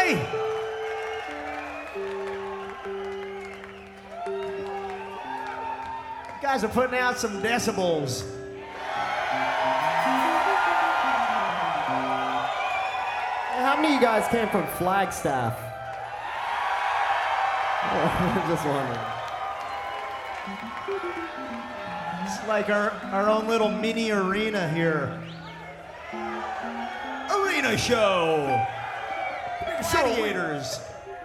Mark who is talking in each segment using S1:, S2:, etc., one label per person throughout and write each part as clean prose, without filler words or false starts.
S1: everybody. You guys are putting out some decibels.
S2: How many of you guys came from Flagstaff? Just wondering.
S1: It's like our own little mini arena here. Arena show. Gladiators.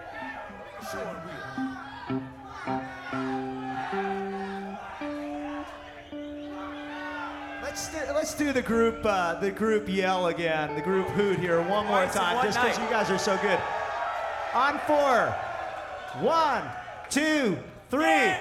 S1: Let's do the group yell again, the group hoot here one more time, just because you guys are so good. On 4. 1, 2, 3.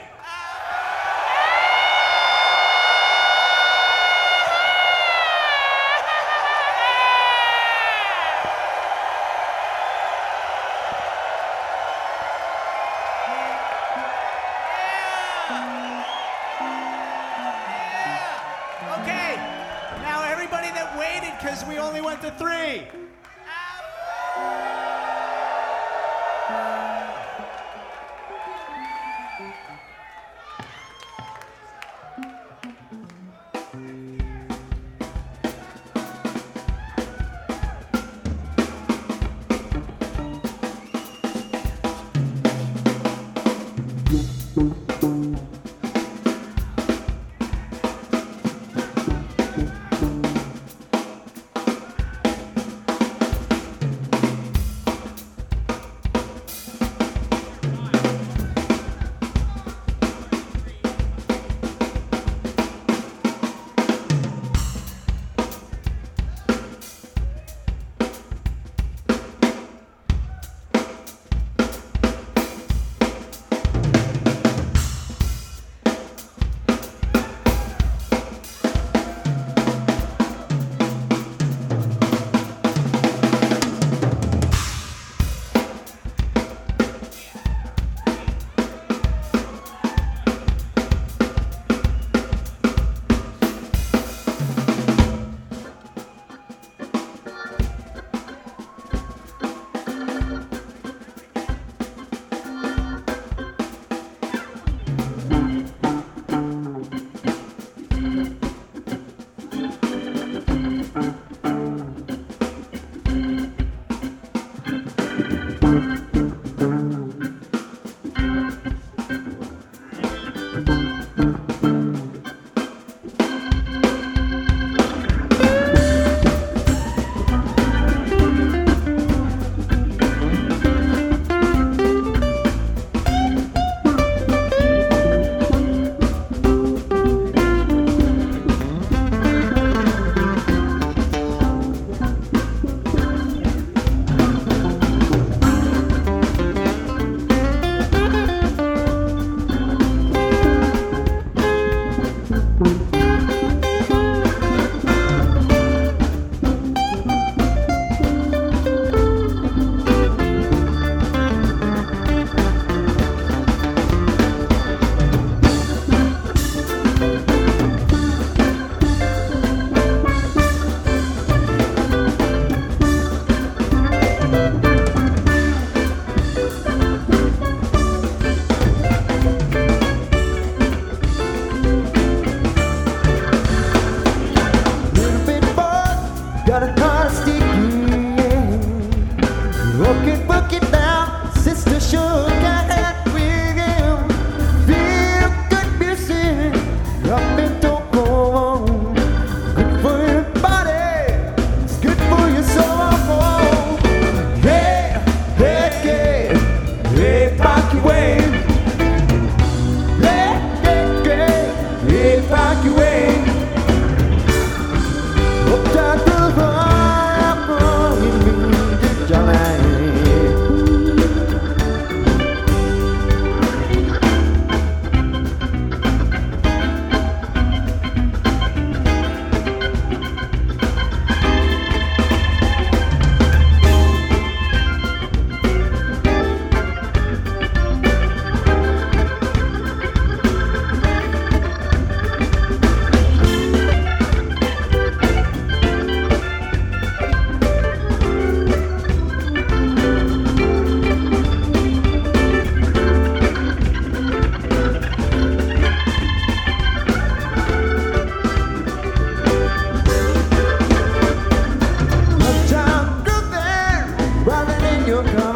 S1: Okay, now everybody that waited because we only went to 3.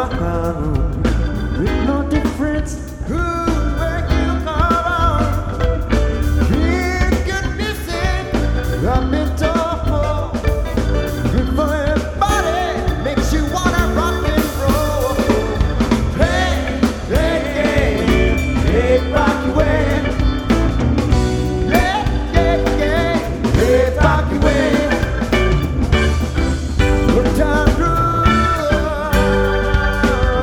S2: walk around with no difference who where you come on. It could be sick, I've been tough for. Good for your body, makes you wanna rock and roll. Hey, hey, hey, hey, rock your way. Yeah, yeah, yeah, hey, rock your way. Good time road.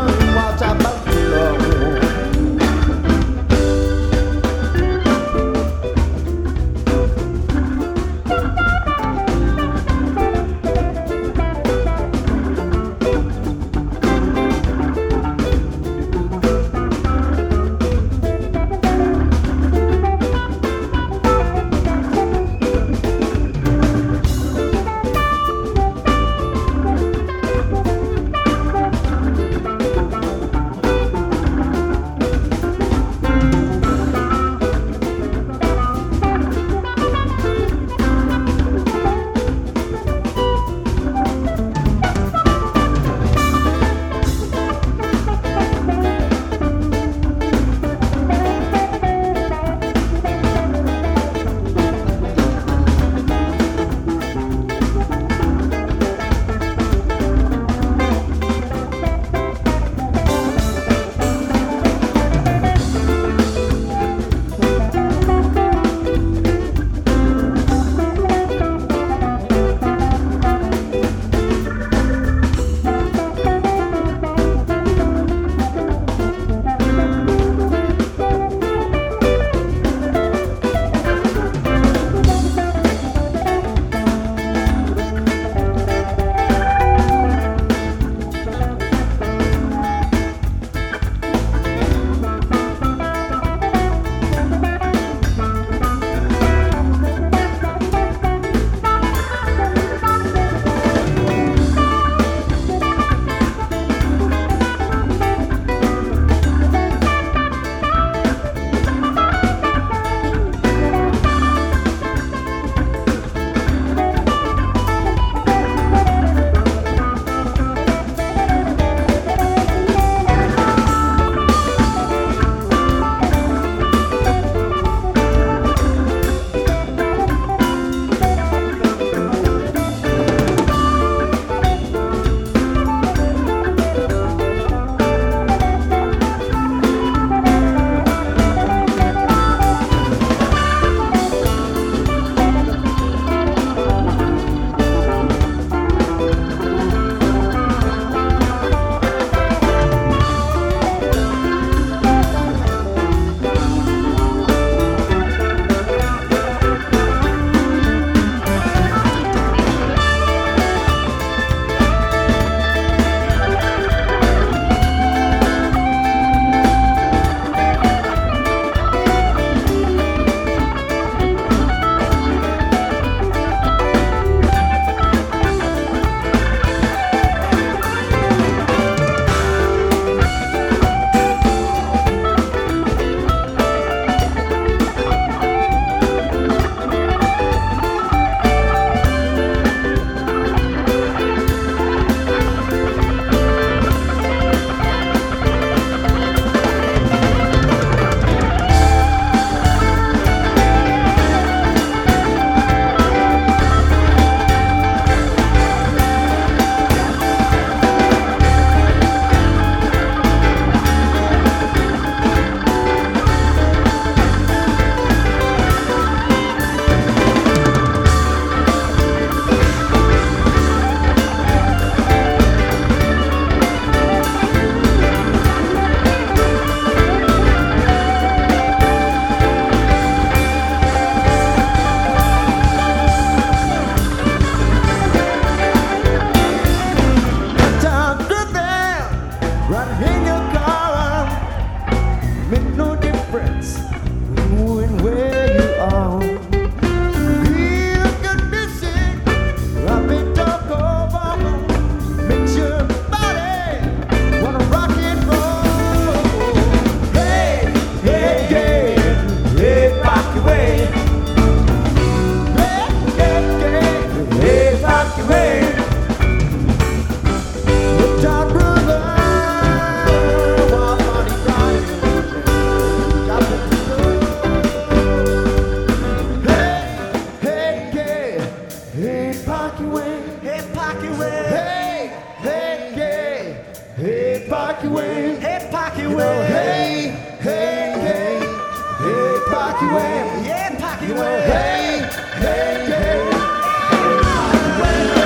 S2: Pocky Wayne.
S1: Hey, Pocky
S2: You know,
S1: Wayne.
S2: hey, hey, hey, hey, Pocky Wayne.
S1: Yeah, Pocky
S2: You know,
S1: Wayne.
S2: hey, hey, hey, hey, Pocky Wayne.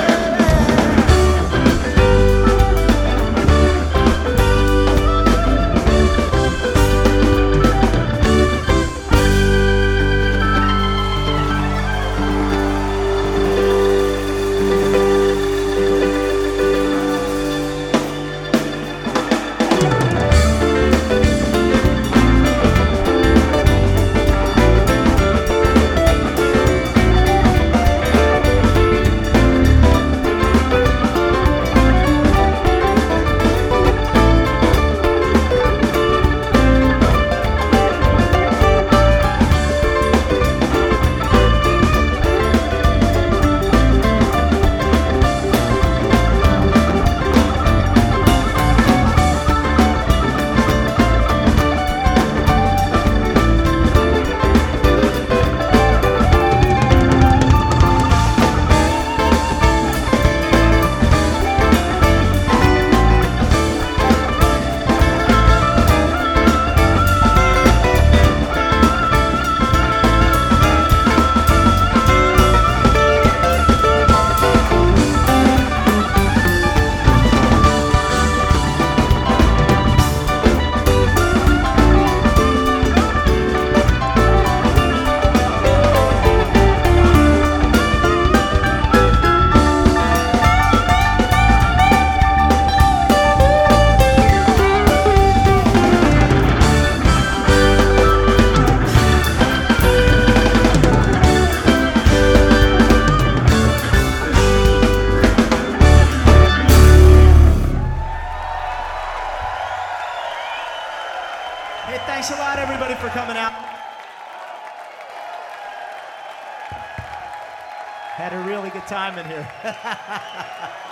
S1: Hey, thanks a lot, everybody, for coming out. Had a really good time in here.